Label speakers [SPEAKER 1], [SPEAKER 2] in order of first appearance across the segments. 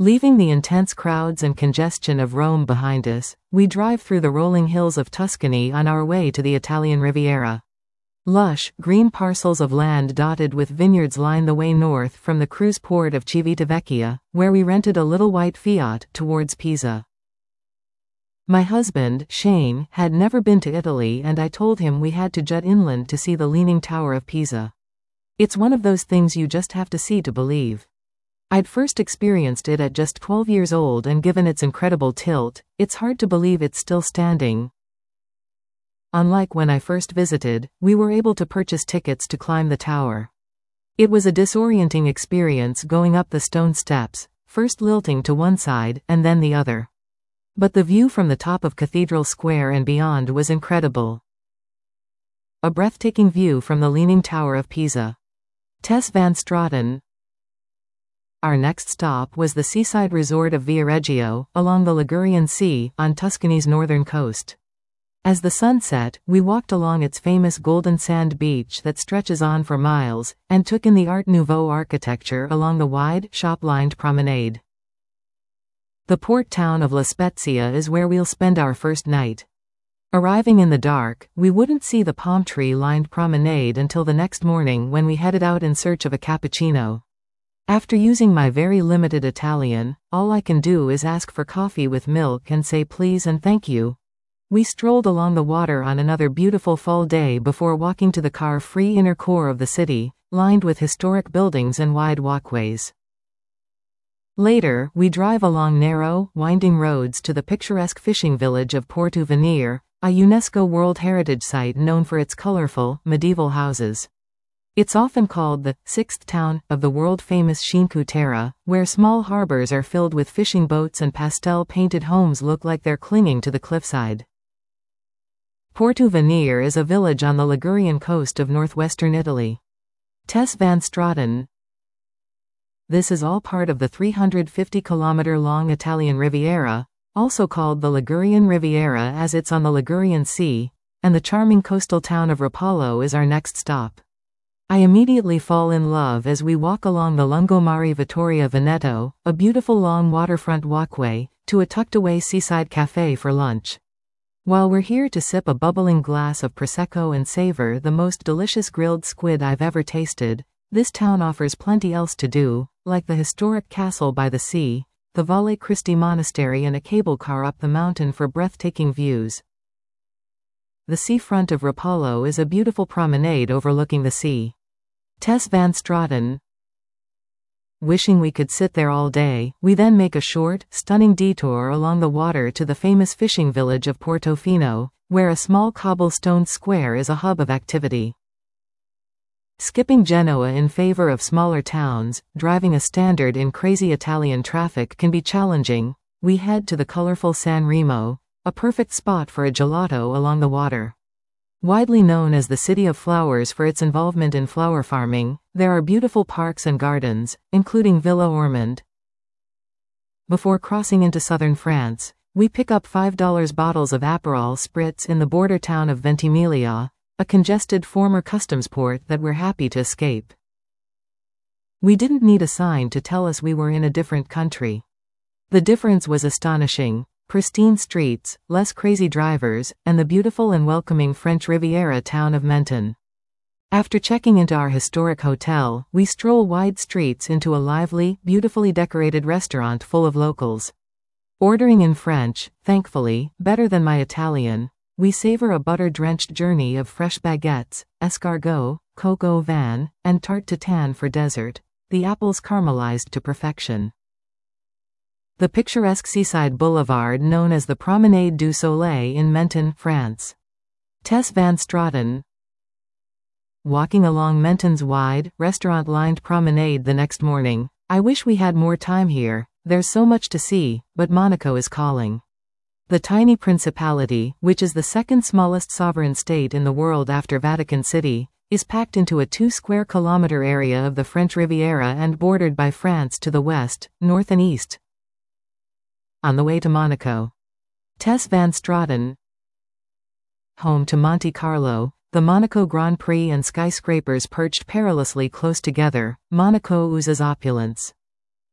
[SPEAKER 1] Leaving the intense crowds and congestion of Rome behind us, we drive through the rolling hills of Tuscany on our way to the Italian Riviera. Lush, green parcels of land dotted with vineyards line the way north from the cruise port of Civitavecchia, where we rented a little white Fiat, towards Pisa. My husband, Shane, had never been to Italy, and I told him we had to jet inland to see the Leaning Tower of Pisa. It's one of those things you just have to see to believe. I'd first experienced it at just 12 years old, and given its incredible tilt, it's hard to believe it's still standing. Unlike when I first visited, we were able to purchase tickets to climb the tower. It was a disorienting experience going up the stone steps, first lilting to one side, and then the other. But the view from the top of Cathedral Square and beyond was incredible. A breathtaking view from the Leaning Tower of Pisa. Tess Van Straten. Our next stop was the seaside resort of Viareggio, along the Ligurian Sea, on Tuscany's northern coast. As the sun set, we walked along its famous golden sand beach that stretches on for miles, and took in the Art Nouveau architecture along the wide, shop-lined promenade. The port town of La Spezia is where we'll spend our first night. Arriving in the dark, we wouldn't see the palm tree-lined promenade until the next morning, when we headed out in search of a cappuccino. After using my very limited Italian, all I can do is ask for coffee with milk and say please and thank you. We strolled along the water on another beautiful fall day before walking to the car-free inner core of the city, lined with historic buildings and wide walkways. Later, we drive along narrow, winding roads to the picturesque fishing village of Porto Venere, a UNESCO World Heritage Site known for its colorful, medieval houses. It's often called the sixth town of the world-famous Cinque Terre, where small harbors are filled with fishing boats and pastel-painted homes look like they're clinging to the cliffside. Porto Venere is a village on the Ligurian coast of northwestern Italy. Tess Van Straten. This is all part of the 350-kilometer-long Italian Riviera, also called the Ligurian Riviera as it's on the Ligurian Sea, and the charming coastal town of Rapallo is our next stop. I immediately fall in love as we walk along the Lungomare Vittoria Veneto, a beautiful long waterfront walkway, to a tucked-away seaside cafe for lunch. While we're here to sip a bubbling glass of Prosecco and savor the most delicious grilled squid I've ever tasted, this town offers plenty else to do, like the historic castle by the sea, the Valle Christi Monastery, and a cable car up the mountain for breathtaking views. The seafront of Rapallo is a beautiful promenade overlooking the sea. Tess Van Straten. Wishing we could sit there all day, we then make a short, stunning detour along the water to the famous fishing village of Portofino, where a small cobblestone square is a hub of activity. Skipping Genoa in favor of smaller towns, driving a standard in crazy Italian traffic can be challenging. We head to the colorful San Remo, a perfect spot for a gelato along the water. Widely known as the City of Flowers for its involvement in flower farming, there are beautiful parks and gardens, including Villa Ormond. Before crossing into southern France, we pick up $5 bottles of Aperol Spritz in the border town of Ventimiglia, a congested former customs port that we're happy to escape. We didn't need a sign to tell us we were in a different country. The difference was astonishing. Pristine streets, less crazy drivers, and the beautiful and welcoming French Riviera town of Menton. After checking into our historic hotel, we stroll wide streets into a lively, beautifully decorated restaurant full of locals. Ordering in French, thankfully, better than my Italian, we savor a butter-drenched journey of fresh baguettes, escargot, coq au vin, and tarte tatin for dessert, the apples caramelized to perfection. The picturesque seaside boulevard known as the Promenade du Soleil in Menton, France. Tess Van Straten. Walking along Menton's wide, restaurant-lined promenade the next morning, I wish we had more time here. There's so much to see, but Monaco is calling. The tiny principality, which is the second smallest sovereign state in the world after Vatican City, is packed into a 2-square-kilometer area of the French Riviera and bordered by France to the west, north and east. On the way to Monaco. Tess Van Straten. Home to Monte Carlo, the Monaco Grand Prix and skyscrapers perched perilously close together, Monaco oozes opulence.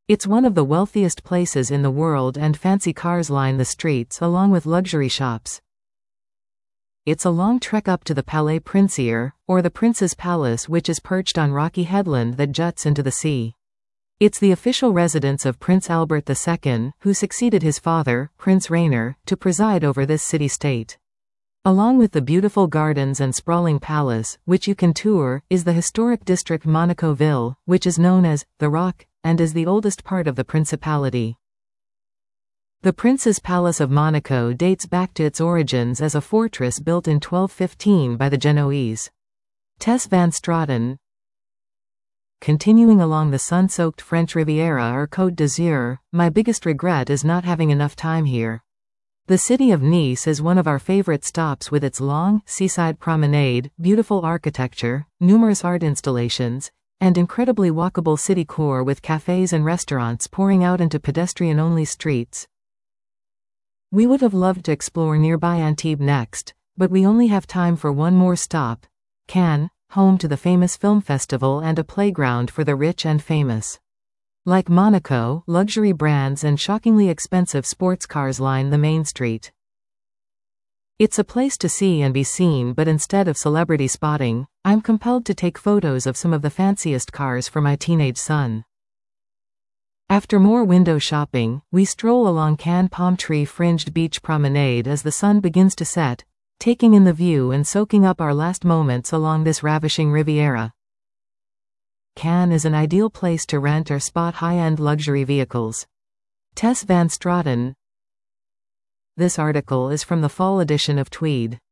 [SPEAKER 1] It's one of the wealthiest places in the world, and fancy cars line the streets along with luxury shops. It's a long trek up to the Palais Princier, or the Prince's Palace, which is perched on rocky headland that juts into the sea. It's the official residence of Prince Albert II, who succeeded his father, Prince Rainier, to preside over this city-state. Along with the beautiful gardens and sprawling palace, which you can tour, is the historic district Monaco Ville, which is known as the Rock, and is the oldest part of the principality. The Prince's Palace of Monaco dates back to its origins as a fortress built in 1215 by the Genoese. Tess van Straten. Continuing along the sun-soaked French Riviera or Côte d'Azur, my biggest regret is not having enough time here. The city of Nice is one of our favorite stops with its long, seaside promenade, beautiful architecture, numerous art installations, and incredibly walkable city core with cafes and restaurants pouring out into pedestrian-only streets. We would have loved to explore nearby Antibes next, but we only have time for one more stop: Cannes, home to the famous film festival and a playground for the rich and famous. Like Monaco, luxury brands and shockingly expensive sports cars line the main street. It's a place to see and be seen, but instead of celebrity spotting, I'm compelled to take photos of some of the fanciest cars for my teenage son. After more window shopping, we stroll along Cannes' palm tree-fringed beach promenade as the sun begins to set, taking in the view and soaking up our last moments along this ravishing Riviera. Cannes is an ideal place to rent or spot high-end luxury vehicles. Tess van Straten. This article is from the fall edition of Tweed.